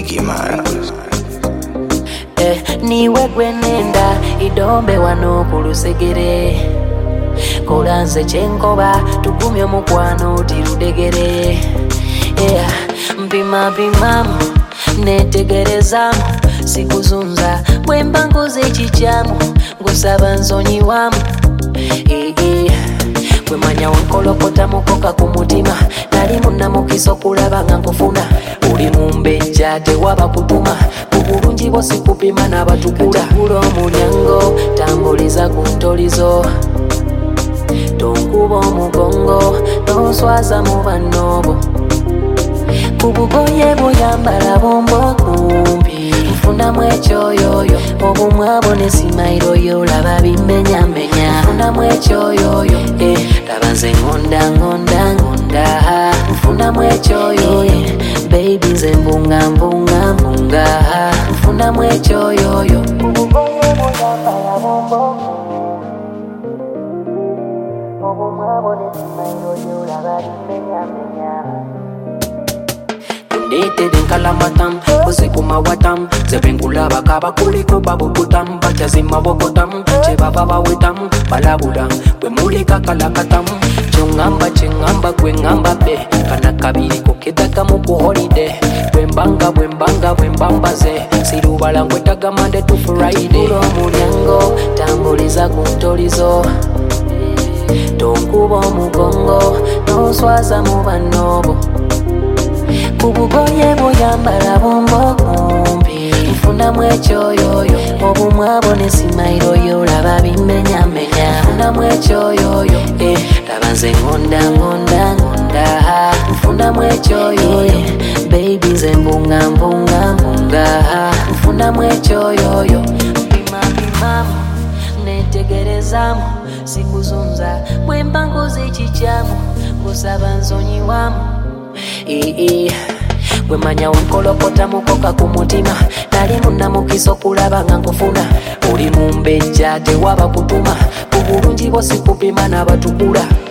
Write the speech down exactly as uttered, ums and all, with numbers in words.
Biggie man. Eh, niwe gwenenda idombe wano kulusegere kolanze chenkoba tugumye mukwano tirudegere yeah. Mpima pimamu netegerezamu sikuzunza bwemba ngoze ekichamu ngusaba nsonyiwamu eh, eh. Kwemanya wankolokota mukoka ku mutima nali munnamukiso kulaba nga nkufuna uli mumbejja tewaba kutuma kubulungi bwosi kupima n'abatukula kula omulyango tambuliza ku ntolizo tonkuba omugongo noswaza mu bannobo kubugoye buyambala bombo kumpi nfunamu ekyoyoyo obumwabo ne simayiroyo laba bimmenyamenya nfunamu ekyoyoyo eh, laba nze ngonda ngonda ngonda nfunamu ekyoyoyo baby nze mbunga mbunga mbunga nfunamu ekyoyoyo kubugoye buyambala bombo obumwabo ne simayiroyo laba bimmenyamenya Ndete denkalamatam, kozikuma watam Zebengulaba kaba kuliko babukutam Bachazima bokotam, chebaba bawetam Balabudam, wemulika kalakatam Chungamba chingamba kwengamba be Kana kabiri kukitaka muku holiday Wembanga wembanga wembamba ze Sirubala ngwetaga Monday to Friday Kuro mulyango, tambuliza kuntolizo Tonkuba omugongo, noswaza mu bannobo kubugoye buyambala bombo kumpi nfunamu ekyoyoyo obumwabo ne simayiroyo laba bimmenyamenya nfunamu ekyoyoyo eh, laba nze ngonda ngonda ngonda nfunamu ekyoyoyo baby nze mbunga mbunga mbunga nfunamu ekyoyoyo mpima pimamu netegerezamu sikuzunza bwemba ngoze ekichamu ngusaba nsonyiwamu Eh, eh. Kwemanya wankolokota mukoka ku mutima nali munnamukiso kulaba nga nkufuna uli mumbejja tewaba kutuma kubulungi bwosi kupima n'abatukula